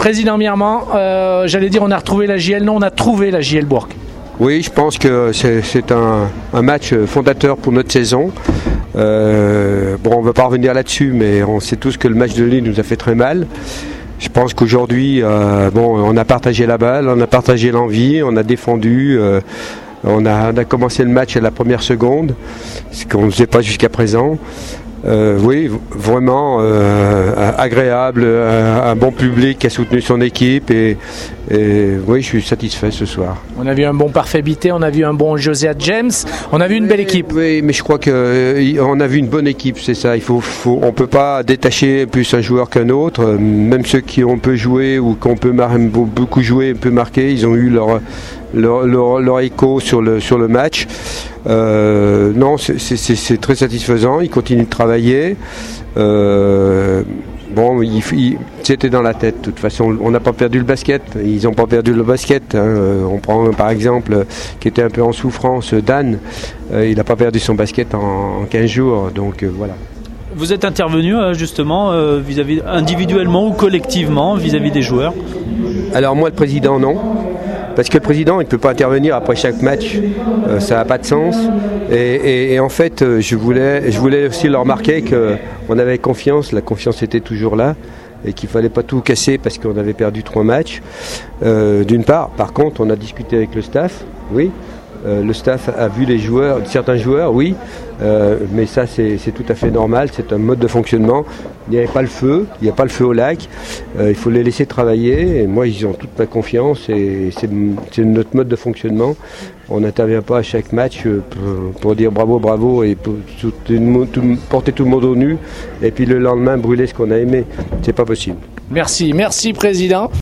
Président Mierman, j'allais dire on a retrouvé la JL, non, on a trouvé la JL Bourg. Oui, je pense que c'est un match fondateur pour notre saison. On ne va pas revenir là-dessus, mais on sait tous que le match de Lille nous a fait très mal. Je pense qu'aujourd'hui, on a partagé la balle, on a partagé l'envie, on a défendu. On a commencé le match à la première seconde, ce qu'on ne faisait pas jusqu'à présent. Oui, vraiment agréable, un bon public qui a soutenu son équipe et oui, je suis satisfait ce soir. On a vu un bon Parfait Bité, on a vu un bon Josiah James, on a vu une belle équipe. Oui, mais je crois qu'on a vu une bonne équipe, c'est ça. On ne peut pas détacher plus un joueur qu'un autre, même ceux qui ont peu joué ou qui ont beaucoup joué, peu marqué, ils ont eu leur écho sur le match. Non, c'est très satisfaisant. Ils continuent de travailler. C'était dans la tête. De toute façon, on n'a pas perdu le basket. Ils n'ont pas perdu le basket. On prend par exemple, qui était un peu en souffrance, Dan. Il n'a pas perdu son basket en 15 jours. Donc voilà. Vous êtes intervenu justement vis-à-vis individuellement ou collectivement vis-à-vis des joueurs? Alors moi, le président, non. Parce que le président, il ne peut pas intervenir après chaque match, ça n'a pas de sens. Et en fait, je voulais aussi leur marquer qu'on avait confiance, la confiance était toujours là, et qu'il ne fallait pas tout casser parce qu'on avait perdu 3 matchs. D'une part, par contre, on a discuté avec le staff, oui. Le staff a vu certains joueurs, oui, mais ça c'est tout à fait normal, c'est un mode de fonctionnement. Il n'y avait pas le feu, il n'y a pas le feu au lac, il faut les laisser travailler, et moi ils ont toute ma confiance et c'est notre mode de fonctionnement. On n'intervient pas à chaque match pour dire bravo et pour porter tout le monde au nu et puis le lendemain brûler ce qu'on a aimé, c'est pas possible. Merci président.